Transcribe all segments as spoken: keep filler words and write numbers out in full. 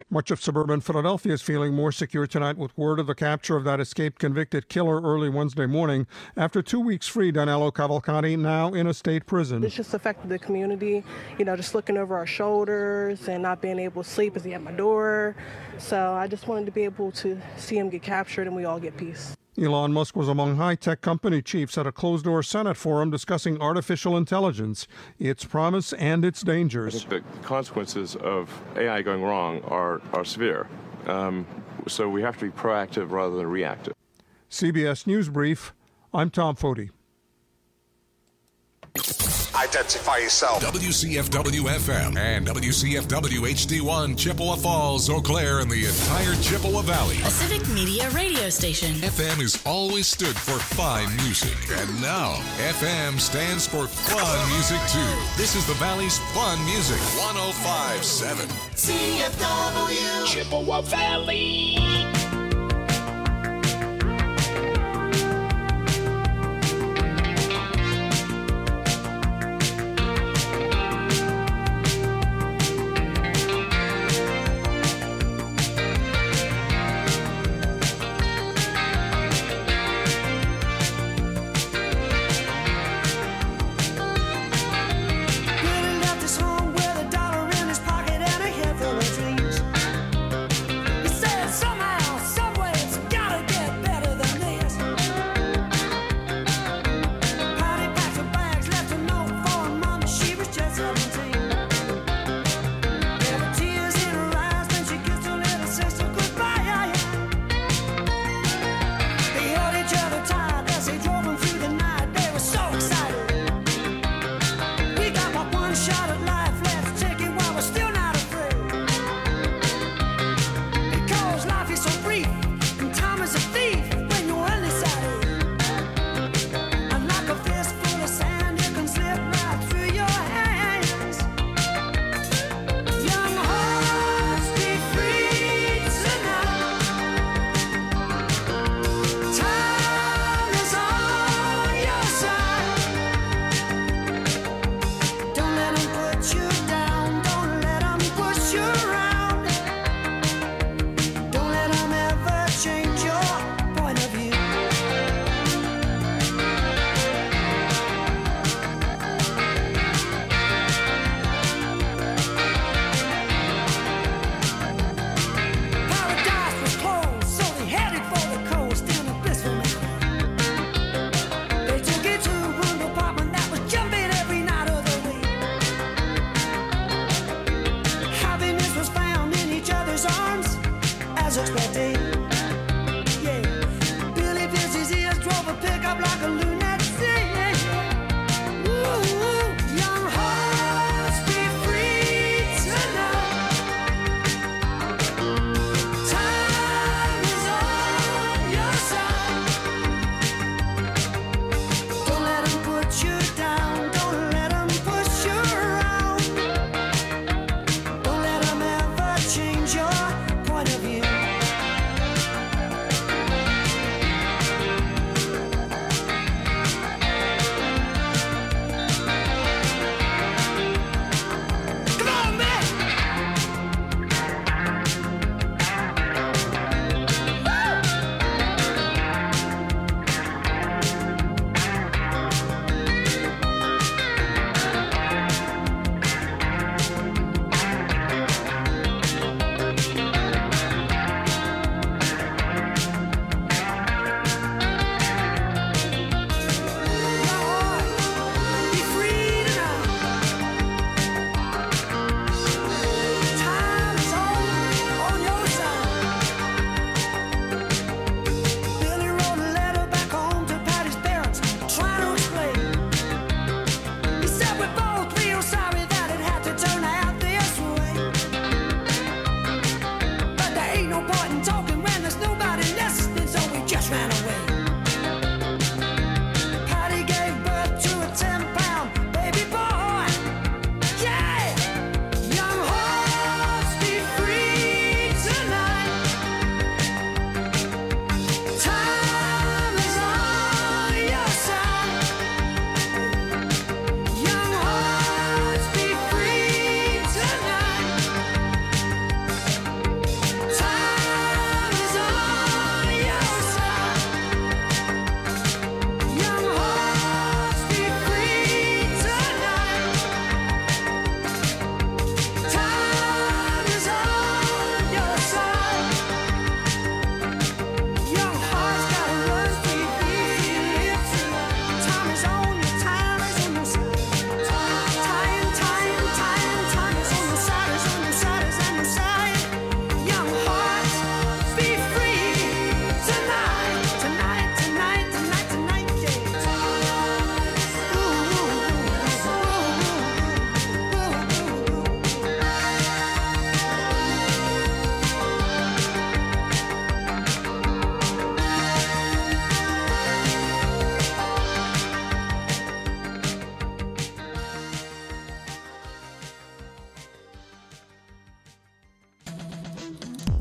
Much of suburban Philadelphia is feeling more secure tonight with word of the capture of that escaped convicted killer early Wednesday morning after two weeks free. Danilo Cavalcanti now in a state prison. It's just affected the community, you know, just looking over our shoulders and not being able to sleep. Is he at my door? So I just wanted to be able to see him get captured and we all get peace. Elon Musk was among high-tech company chiefs at a closed-door Senate forum discussing artificial intelligence, its promise and its dangers. I think the consequences of A I going wrong are, are severe. Um, so we have to be proactive rather than reactive. C B S News Brief, I'm Tom Foti. Identify yourself. W C F W F M and W C F W H D one, Chippewa Falls, Eau Claire, and the entire Chippewa Valley. A civic media radio station. F M has always stood for fine music. And now, F M stands for fun music, too. This is the Valley's fun music. one oh five point seven. C F W. Chippewa Valley.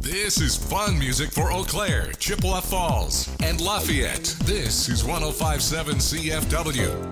This is fun music for Eau Claire, Chippewa Falls, and Lafayette. This is one oh five point seven C F W.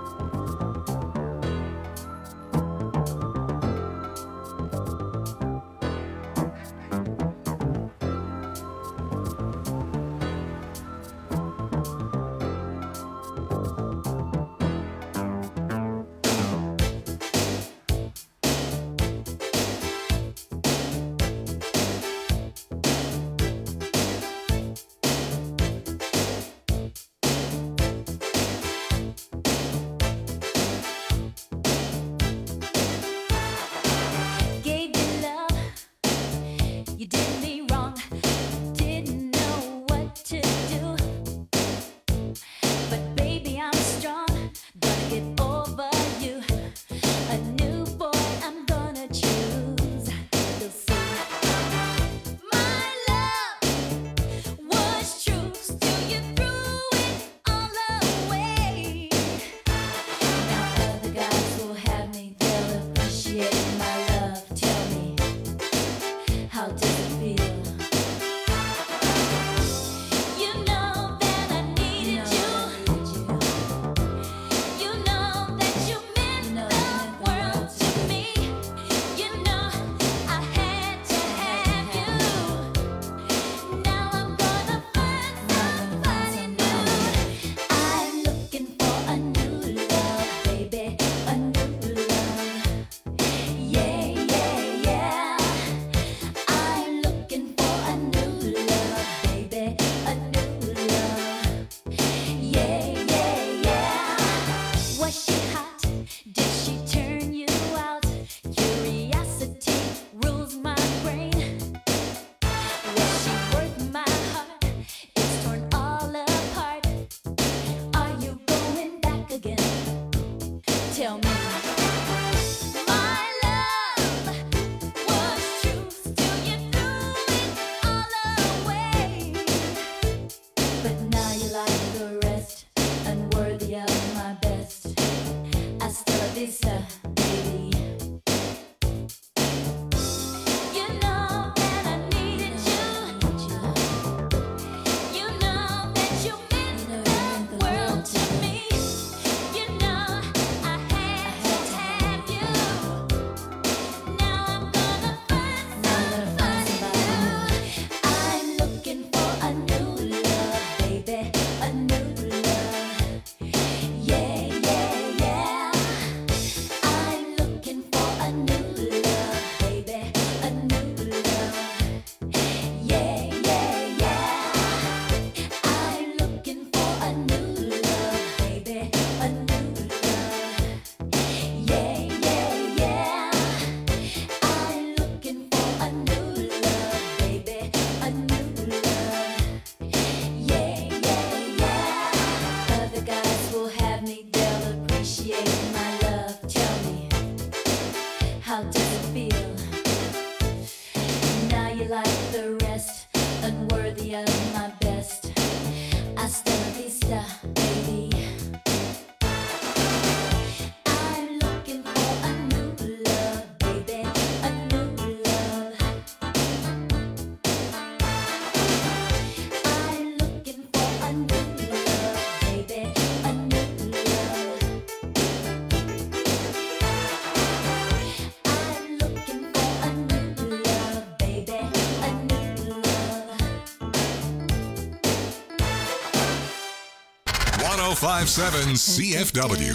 one oh five point seven C F W.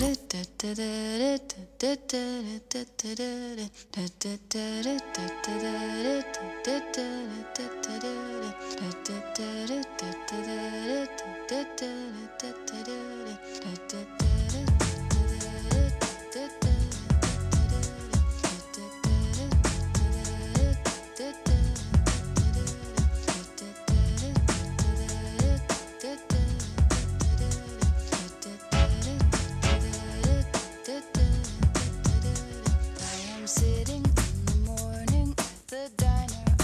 Sitting in the morning at the diner.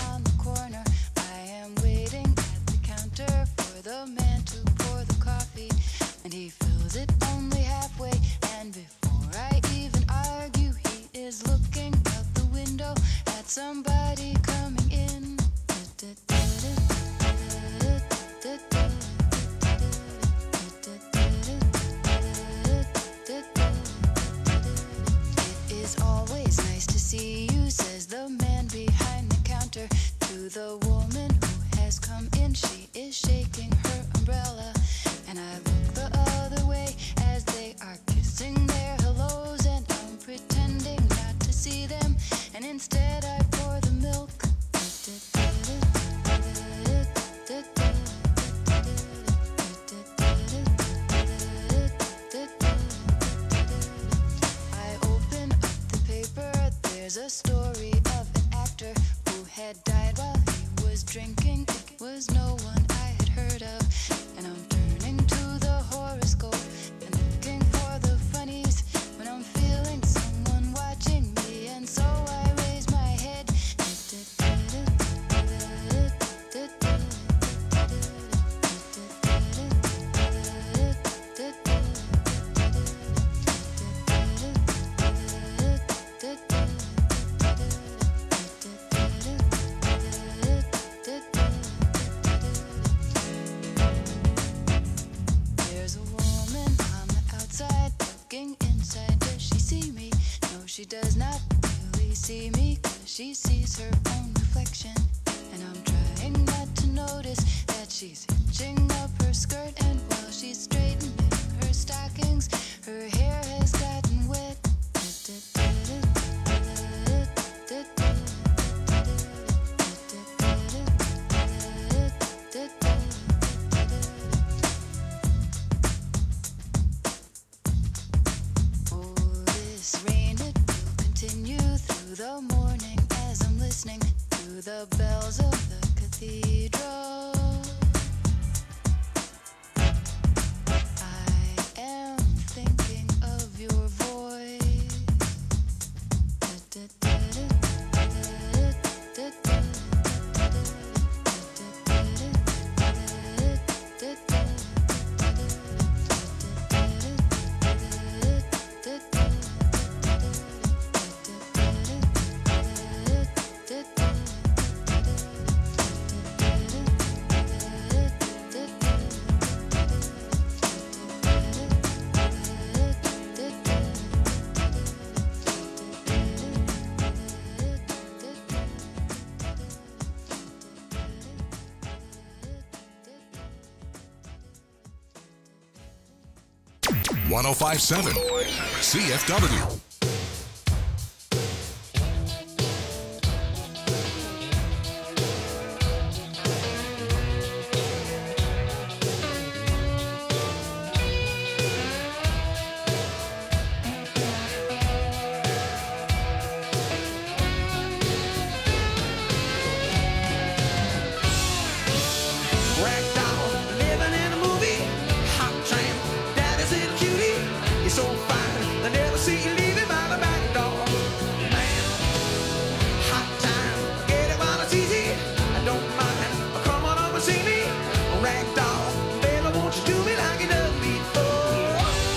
to the woman who has come in. She is shaking her umbrella, and I look the other way as they are kissing their hellos, and I'm pretending not to see them, and instead I pour the milk. I open up the paper, there's a story of an actor who had died while he was drinking. It was no one I had heard of, and I'm turning to the horoscope and looking for the funnies when I'm feeling someone watching me, and so I raise my head. There's a woman on the outside looking inside. Does she see me? No, she does not really see me, 'cause she sees her own reflection, and I'm trying not to notice that she's hitching up her skirt, and while she's straightening her stockings, her hair has gotten wet. Oh, this rain, it will continue through the morning as I'm listening to the bells of the cathedral. I am thinking of your voice. one oh five point seven C F W. Ragdoll, living in a movie, hot tramp, daddy's little cutie. You're so fine, I never see you leaving by the back door. Man, hot time, get it while it's easy. I don't mind, come on over and see me. Ragdoll, baby, won't you do me like you done before?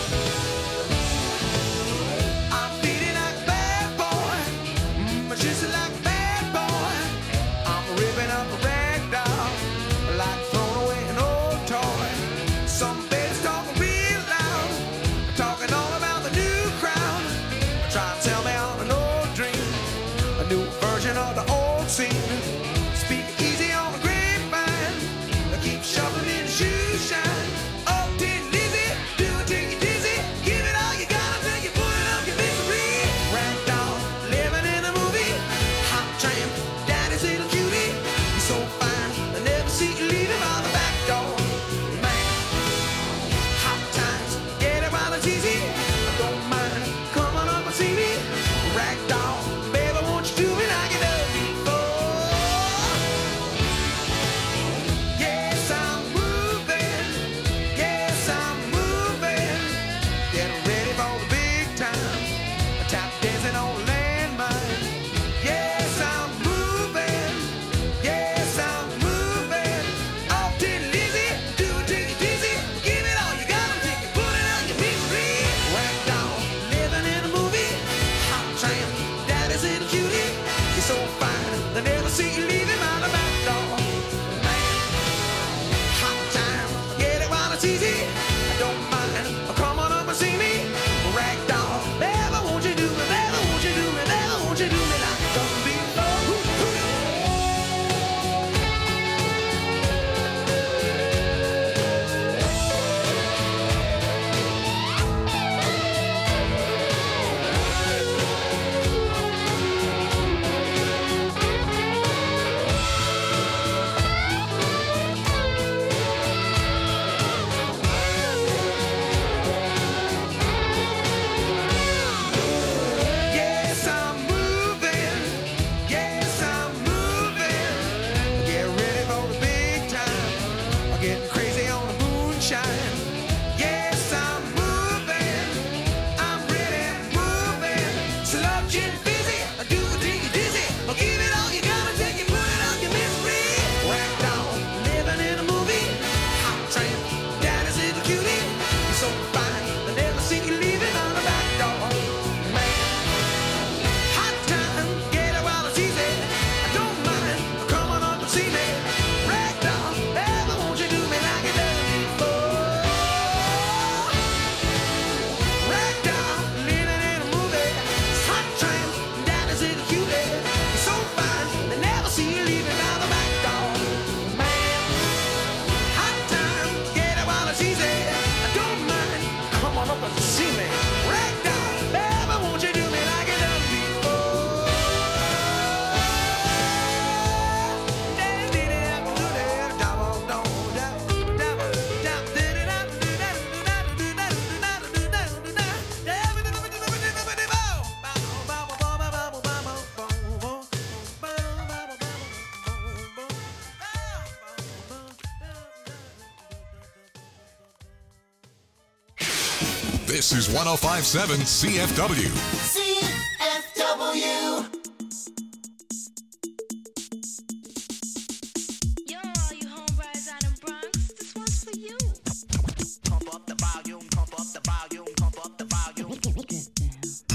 I'm feeling like a bad boy, mm, just like a bad boy. I'm ripping up a ragdoll, like throwing away an old toy. Some babies talking real loud, talking all about the new crowd. Try to tell me on an old dream, a new version of the old scene. Speak easy on the grapevine, keep shuffling in the shoe shine. Oh, did Lizzie, do it till you're dizzy. Give it all you got until you put it up your misery. Ragdoll, living in a movie, hot tramp, daddy's little cutie. You're so fine, I never see you leaving by the back door. Man, hot times, get it while it's easy. I don't mind, come on up and see me. Ragdoll, baby, won't you do me like you done before? Yes, I'm moving. Yes, I'm moving. Getting ready for the big time. Tap dancing on landmine. Yes, I'm moving. Yes, I'm This is one oh five point seven C F W. C F W. Yo, all you homebrides out in Bronx, this one's for you. Pump up the volume, pump up the volume, pump up the volume. Get down.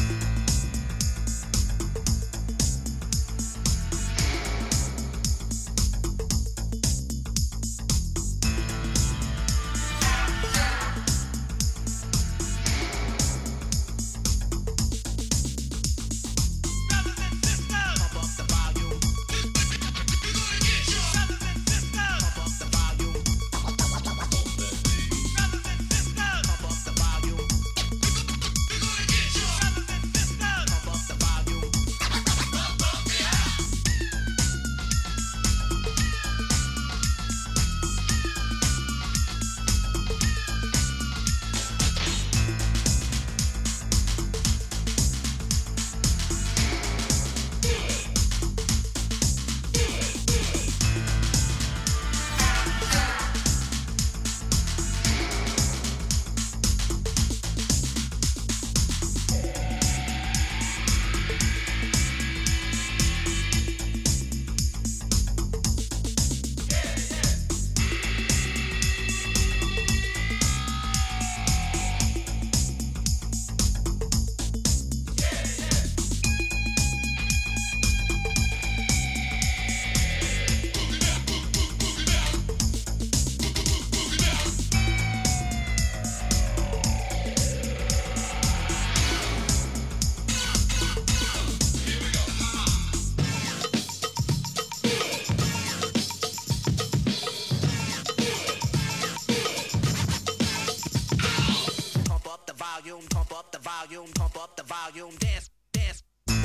Pump up the volume, pump up the volume, dance, dance.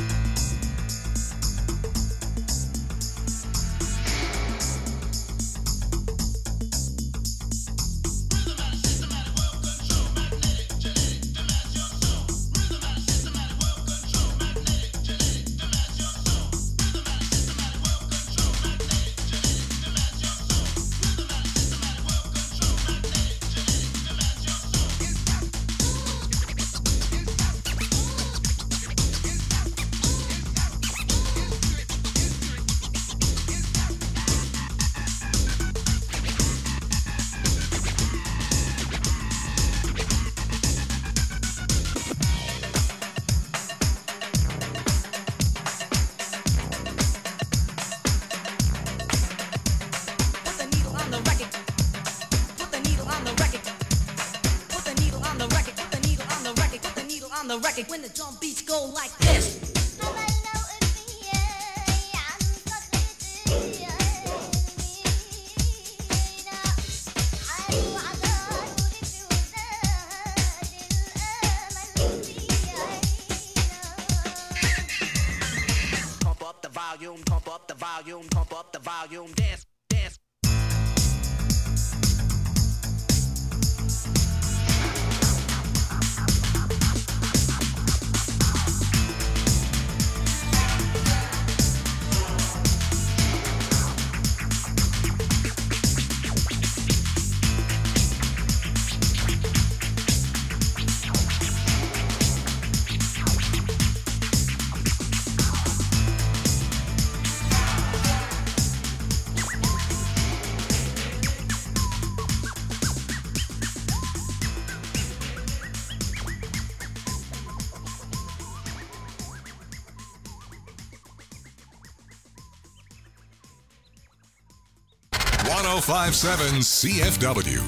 When the drum beats go like this. Pump up the volume, pump up the volume, pump up the volume, dance, dance. one oh five point seven C F W.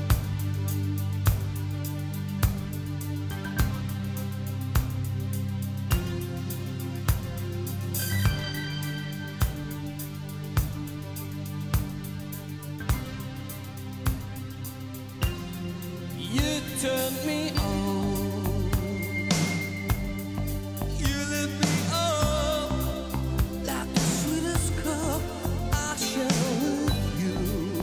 You turned me on. You lit me up like the sweetest cup I share with you.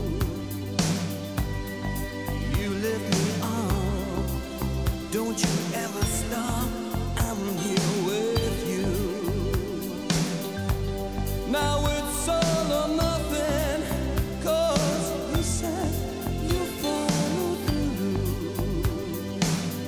You lit me up. Don't you ever stop. I'm here with you. Now it's all or nothing, 'cause you said you follow through.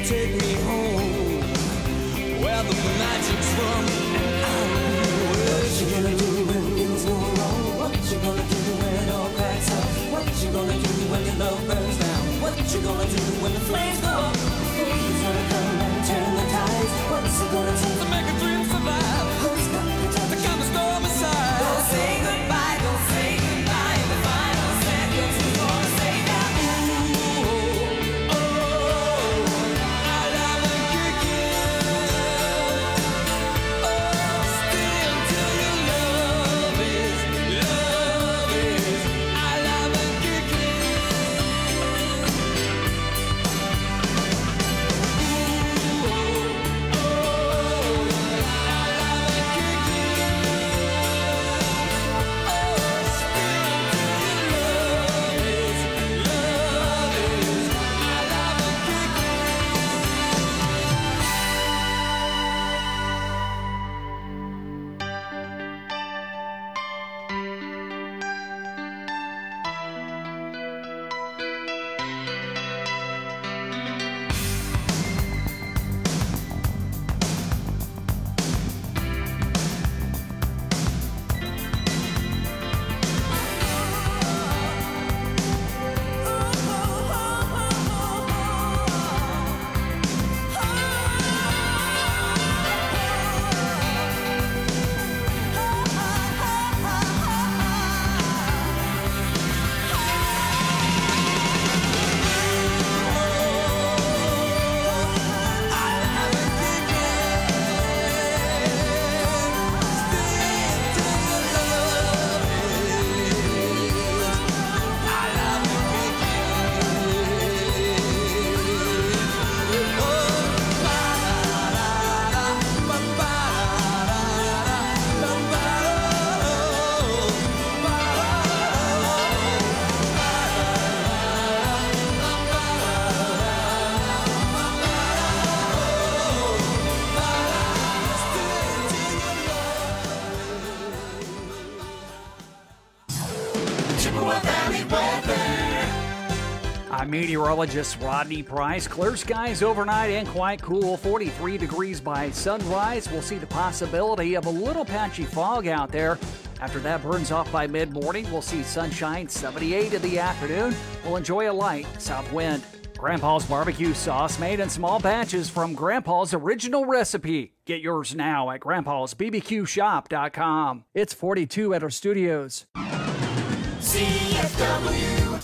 take me home where the magic's from. What you gonna do when things go wrong? What you gonna do when it all cracks up? What you gonna do when your love burns down? What you gonna do when the flames go up? Who's gonna come and turn the tides? What's it gonna take to make a dream survive? Who's gonna touch the kind of storm aside? Don't say goodbye, don't say goodbye. In the final seconds, who's gonna say that? Ooh, oh, I love and kick it. Oh, stay until your love is, love is. I love and kick it. I'm meteorologist Rodney Price. Clear skies overnight and quite cool. forty-three degrees by sunrise. We'll see the possibility of a little patchy fog out there. After that burns off by mid-morning, we'll see sunshine, seventy-eight in the afternoon. We'll enjoy a light south wind. Grandpa's barbecue sauce made in small batches from Grandpa's original recipe. Get yours now at grandpas b b q shop dot com. It's forty-two at our studios. C F W.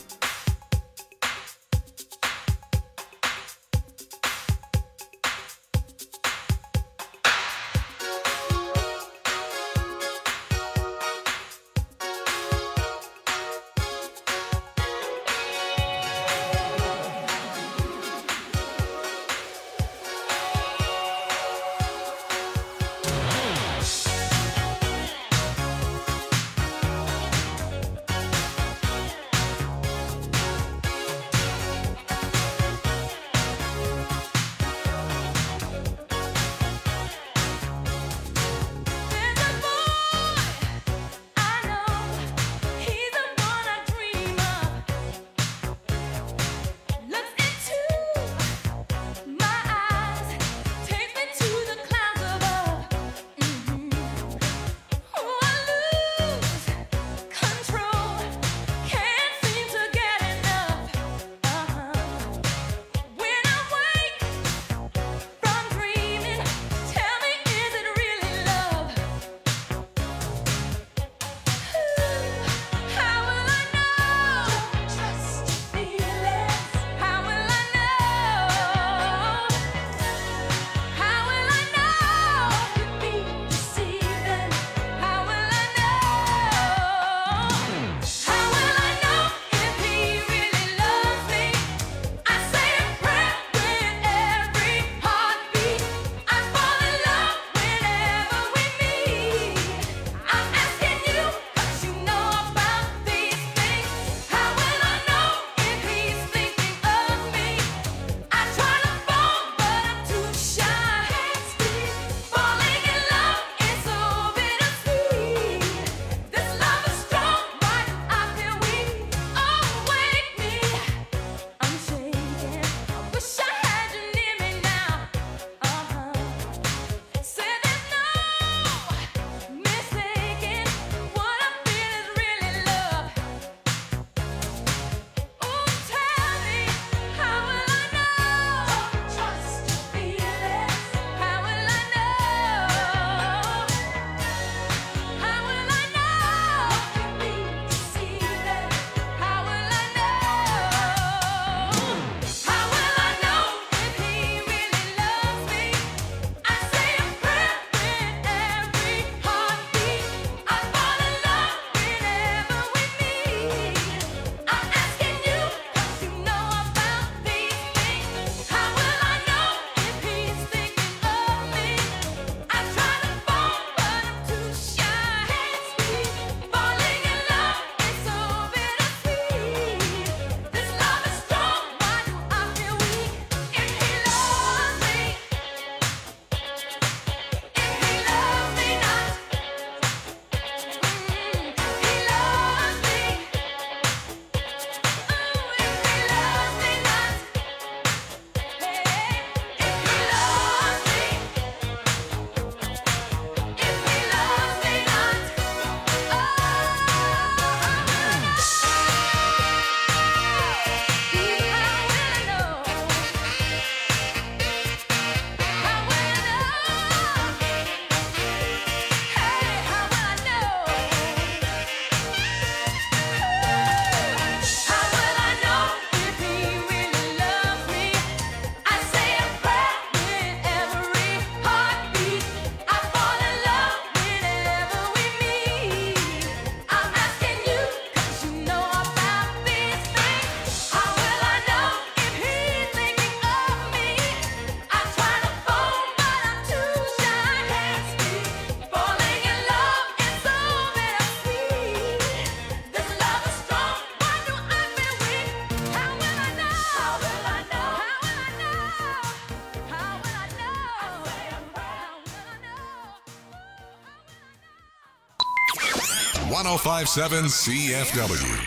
one oh five point seven C F W.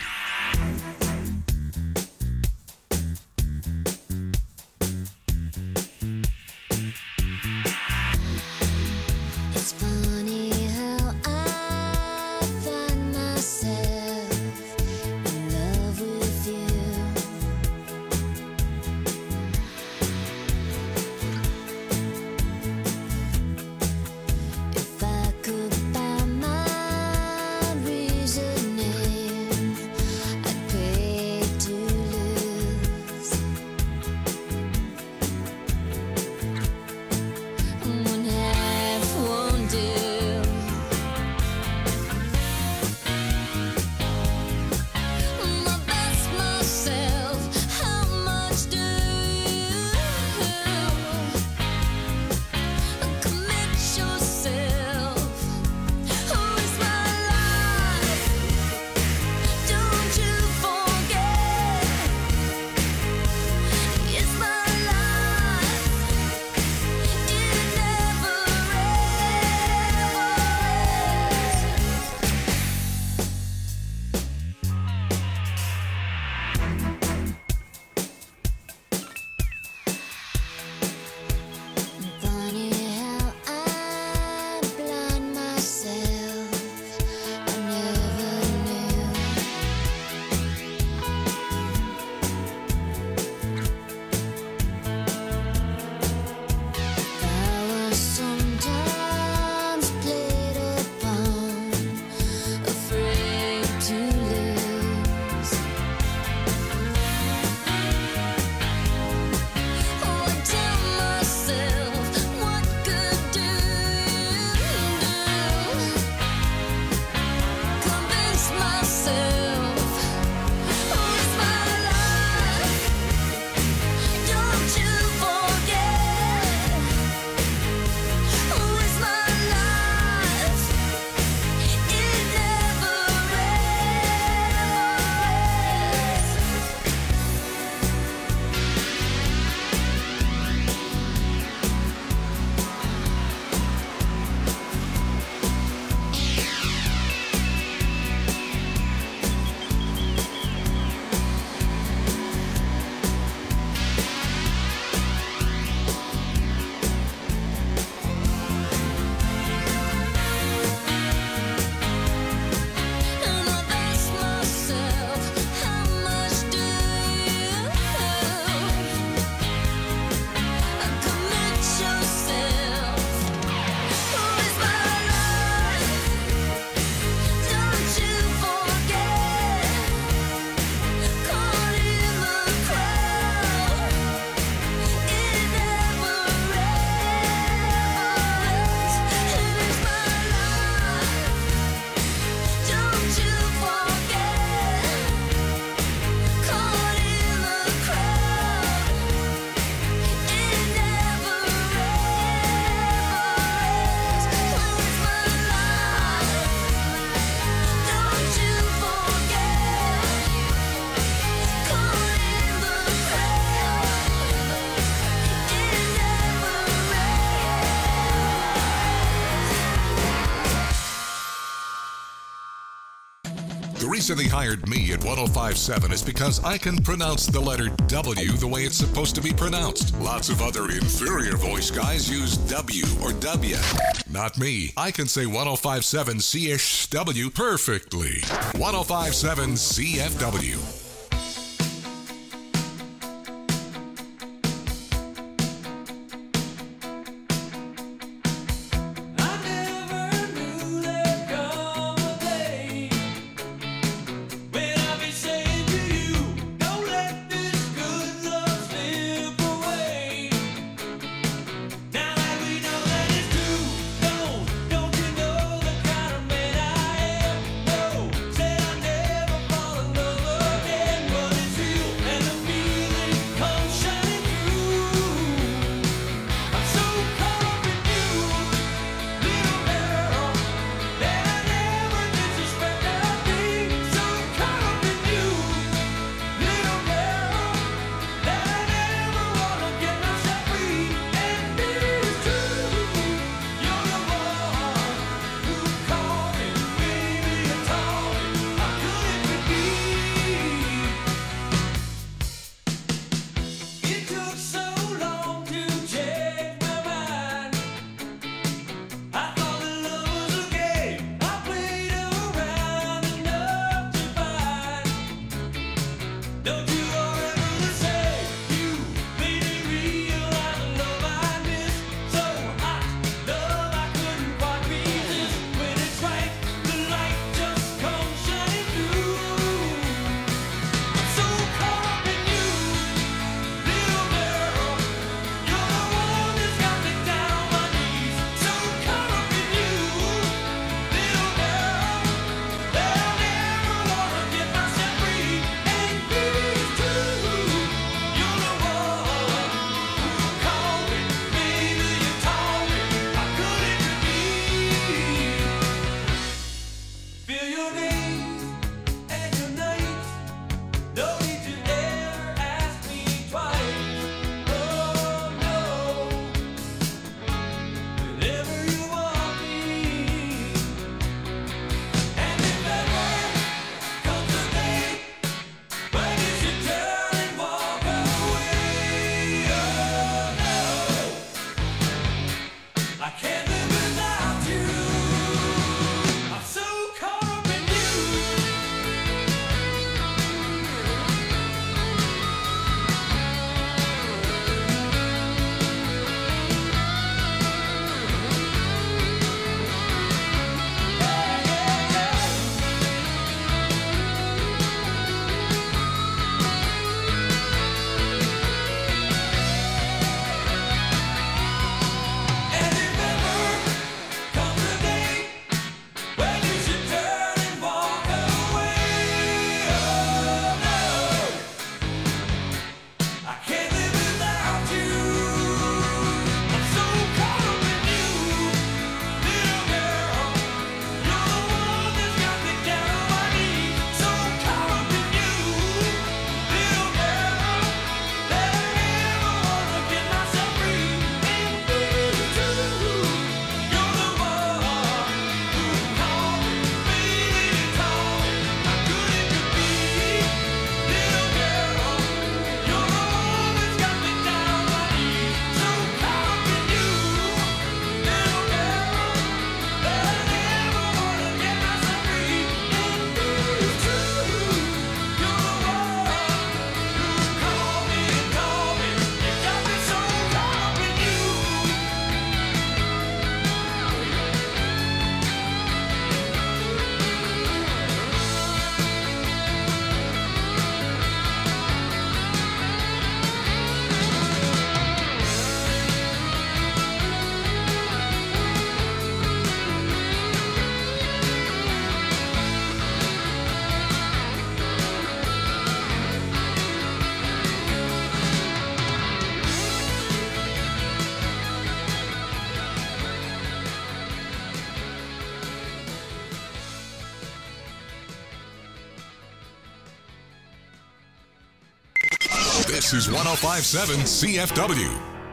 It's funny how I find myself in love with you. If I could buy my reasoning, I'd pay to lose. One half won't do. My best myself, how much do you commit yourself? Who is my life? Don't you forget, it's my life. It never Funny how I blind myself. I never knew. I was sometimes played upon, afraid to lose. Oh, I tell myself, what good do you do? Convince myself, who's my life? Don't you forget, who is my life? It never And I ask myself, how much do you commit yourself? Who is my life? Don't you forget, caught in the crowd. It never ends. It is my life. Don't you forget, caught in the crowd. It never ends. Who is my life? Don't you forget, caught in the The reason they hired me at one oh five point seven is because I can pronounce the letter W the way it's supposed to be pronounced. Lots of other inferior voice guys use W or W. Not me. I can say one oh five point seven C H W perfectly. one oh five point seven C F W. Said I never fall in love again. This is one oh five point seven C F W.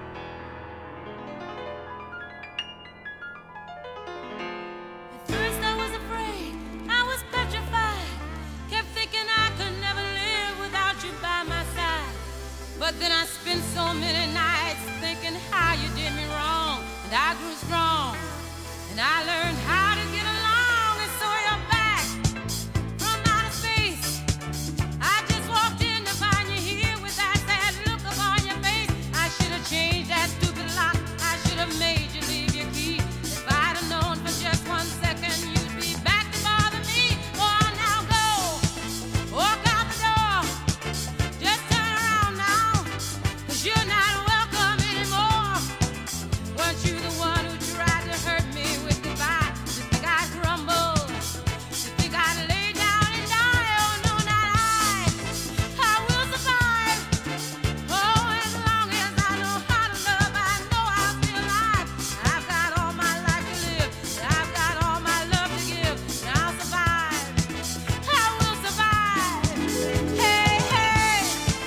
But then I spent so many nights thinking how you did me wrong, and I grew strong, and I learned how to get along, and so you're back from outer space. I just walked in to find you here with that sad look upon your face. I should have changed that stupid lock. I should have made you leave your key. If I'd have known for just one second you'd be back to bother me. Go on now, go, walk out the door. Just turn around now. You're not welcome anymore. Weren't you the one who tried to hurt me with goodbye? You think I'd crumble? You think I'd lay down and die? Oh no, not I. I will survive. Oh, as long as I know how to love, I know I'll be alive. I've got all my life to live. I've got all my love to give. And I'll survive. I will survive. Hey, hey.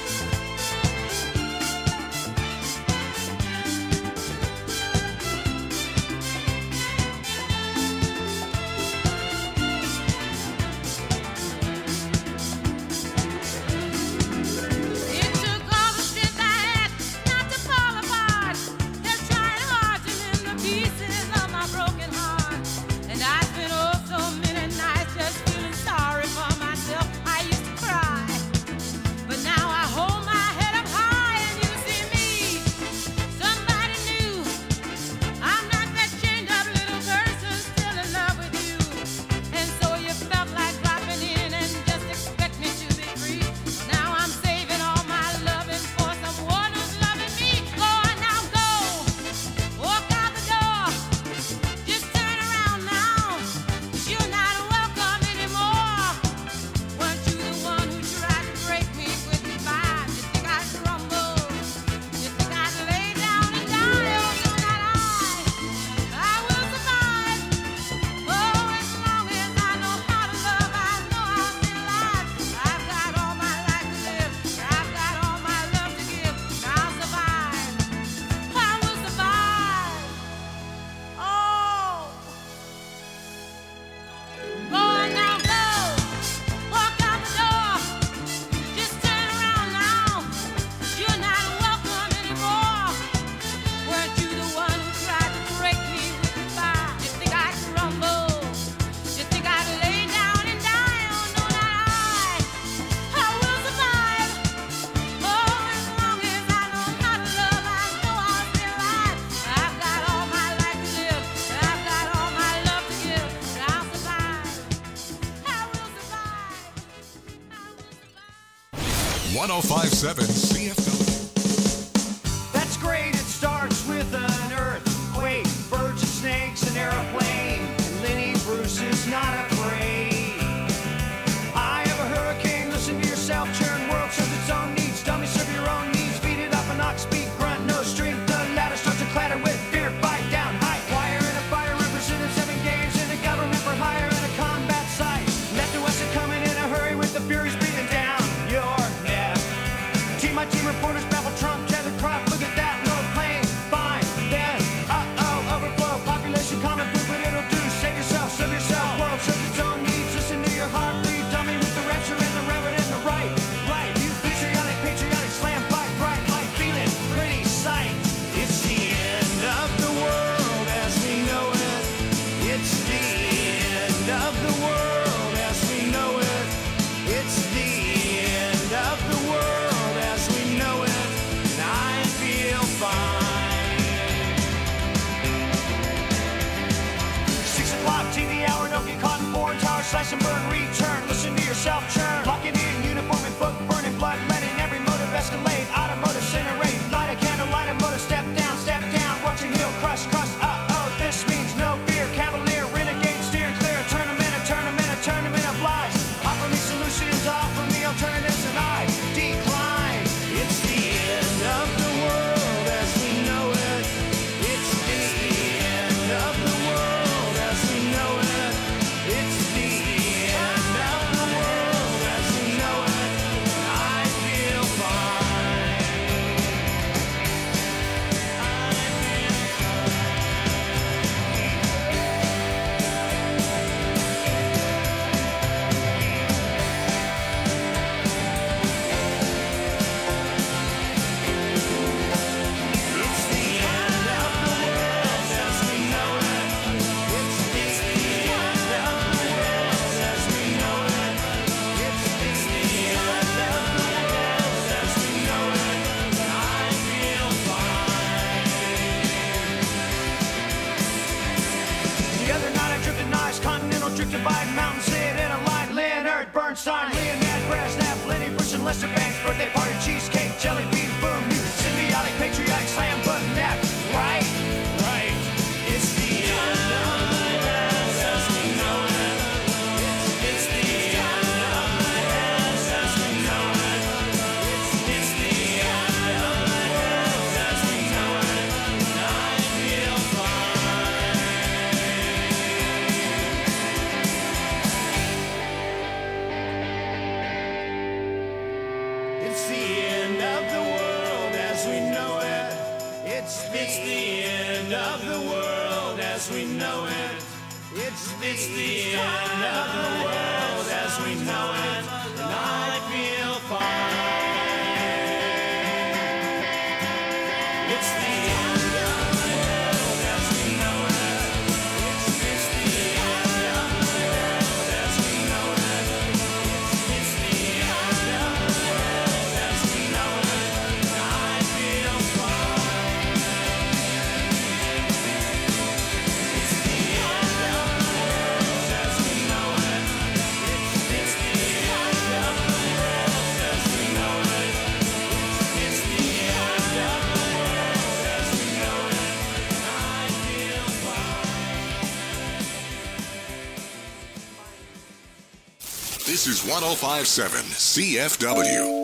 It took all the strength I had not to fall apart. They're trying hard to mend the pieces of my broken heart. And I spent oh so many nights just feeling sorry for myself. I used to cry, but now I hold my head up high and you see me, somebody new. I'm not that chained up little person still in love with you. And so you felt like dropping in and just expect me to be free. Now I'm saving all my loving for someone who's loving me. Go on now, go, walk out the door. Just turn around now, 'cause you're not welcome anymore. Weren't you the one who tried to break me with goodbye? You think I'd crumble? You think I'd lay down and die? Oh no, not I. I will survive. Oh, as long as I know how to love, I know I'll be alive. I've got all my life to live. I've got all my love to give. And I'll survive. I will survive. Oh. Go on now, go. Walk out the door. Just turn around now. 'Cause you're not welcome anymore. Weren't you the one who tried to break me with goodbye? You think I'd crumble? You think I'd lay down and die? Oh no, not I. I will survive. Oh, as long as I know how to love, I know I'll be alive. I've got all my life to live. I've got all my love to give. And I'll survive. I will survive. I will survive. one oh five point seven C F W. That's great, it starts with an earthquake, birds and snakes, an airplane. Lenny Bruce is not afraid. I have a hurricane, listen to yourself, churn, world serves its own needs, dummy serve your own needs, beat it up an ox, speak, grunt, no strength, the ladder starts to clatter with fear, fight down, high wire and a fire, represented seven games in a government for hire and a combat site. Left to us are coming in a hurry with the furies breathing down your neck. Team by team reporters babble Trump, tethered crop, look at that, no plane, fine, then, uh-oh, overflow, population common poop, what it'll do, save yourself, serve yourself, world serves its own needs, listen to your heart, breathe, dummy with the rapture and the reverend and the right, right, you patriotic, patriotic, slam, fight, bright, light, feeling, pretty sight. It's the end of the world as we know it, it's the end of the world as we know it, it's the end of the world as we know it, and I feel fine. Six o'clock T V hour, don't get caught in foreign tower, slice and burn, return, listen to yourself churn, lock it in, uniform and book, burning blood, letting every motive escalate, automotive incinerate, light a candle, light a motor, step down, step down, watching heel crush, crush, uh-oh, this means no fear, cavalier, renegade, steer clear, tournament, a tournament, a tournament of lies, offer me solutions, offer me alternatives, and I decline. It's the end of the world as we know it, it's the end of the world as we know it, it's the end of the world Sign Leonard Brasnap, Lenny Bruce, and Lester Banks. Birthday party, cheesecake, jelly bean, boom. You symbiotic, patriotic, slam button nap. Right? Right. It's the end of the world as we know it. It's the end of the world as we know it. It's the end of the world as we know it. And I feel fine. It's the end of the world as we know it. It's the, it's the end of the world as we know it. It's the, it's the end of the world as we know it. And I feel fine. It's the end of the world as we know it. It's, it's the end of the world as we know it. It's, it's the end of the world as we know it. And I feel fine. It's the end of the world as we know it. It's, it's the end of the world as we know it. It's, it's the end of the world as we know it. And I feel fine. This is one oh five point seven C F W.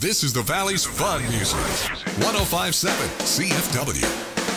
This is the Valley's fun music. one oh five point seven C F W.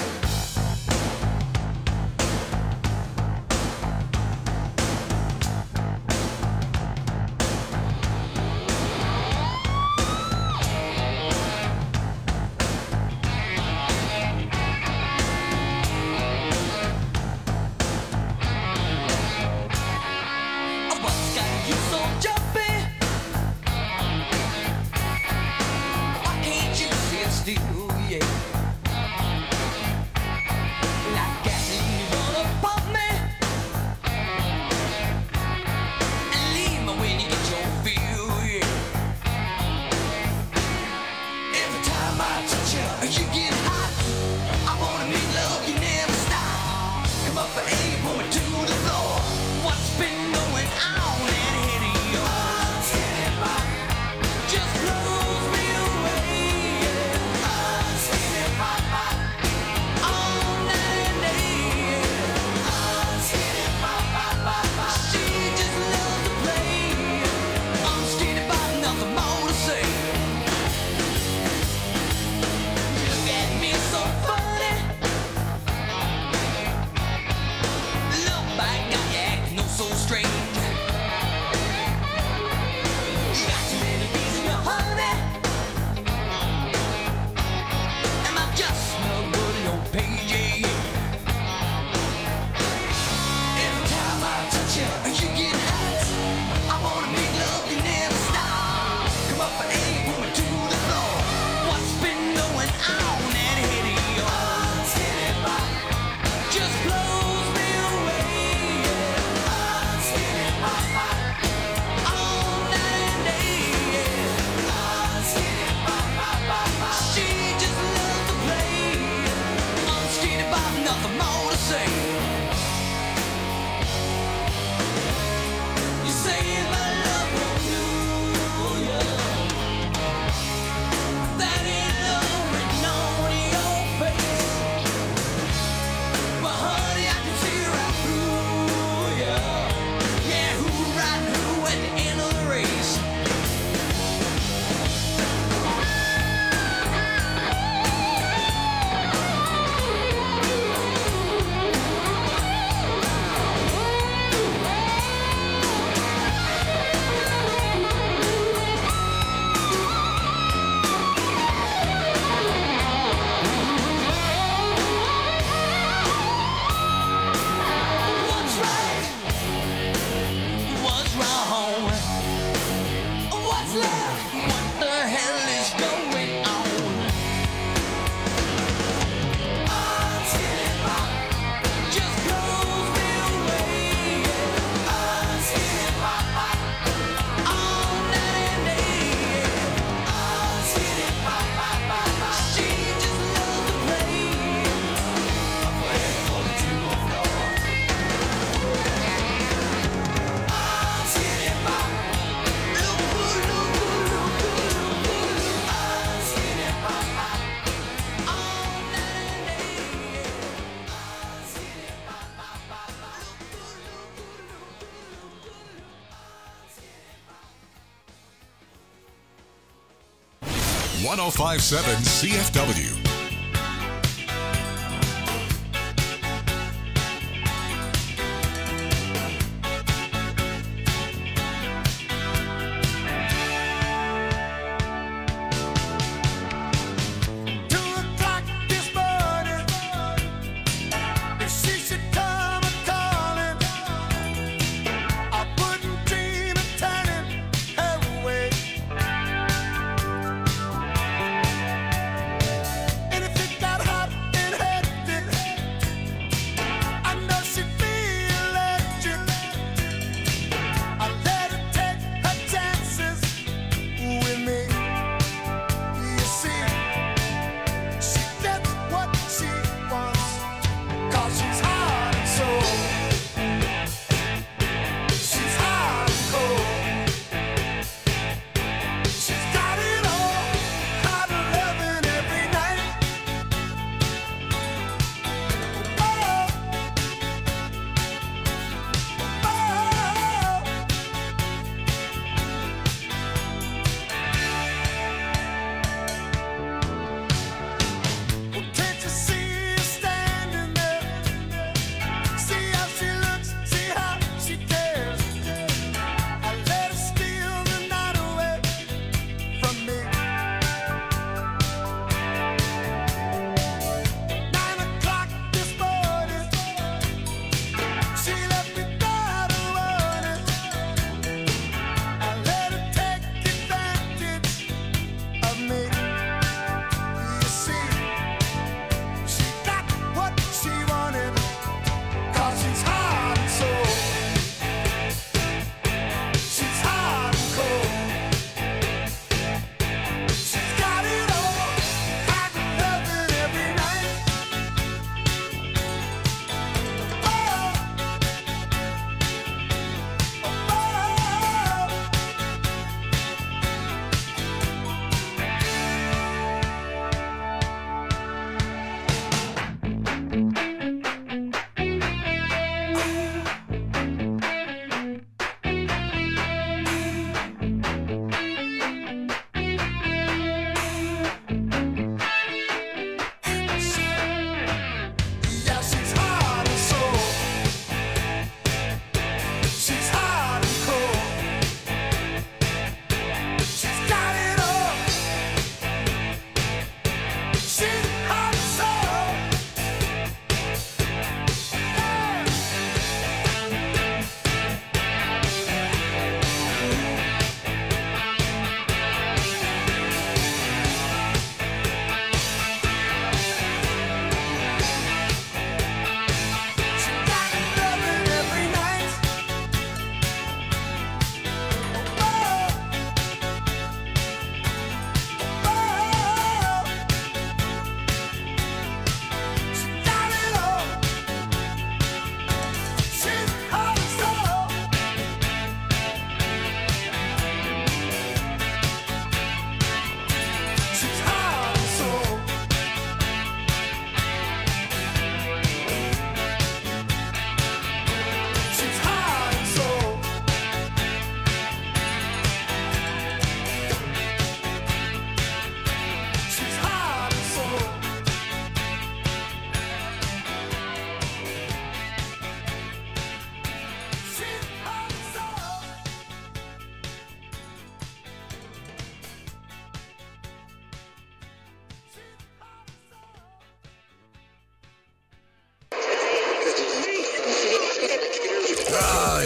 one oh five point seven C F W.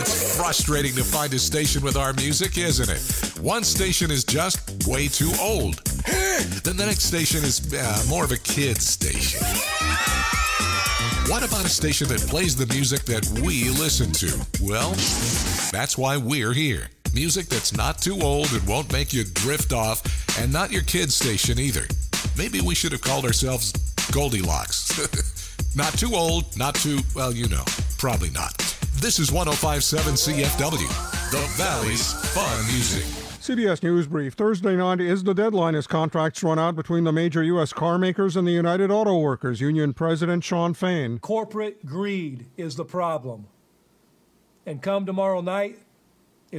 It's frustrating to find a station with our music, isn't it? One station is just way too old. Then the next station is uh, more of a kid's station. What about a station that plays the music that we listen to? Well, that's why we're here. Music that's not too old and won't make you drift off, and not your kid's station either. Maybe we should have called ourselves Goldilocks. Not too old, not too, well, you know, probably not. This is one oh five point seven C F W, the Valley's fun music. C B S News Brief. Thursday night is the deadline as contracts run out between the major U S car makers and the United Auto Workers. Union President Sean Fain. Corporate greed is the problem. And come tomorrow night,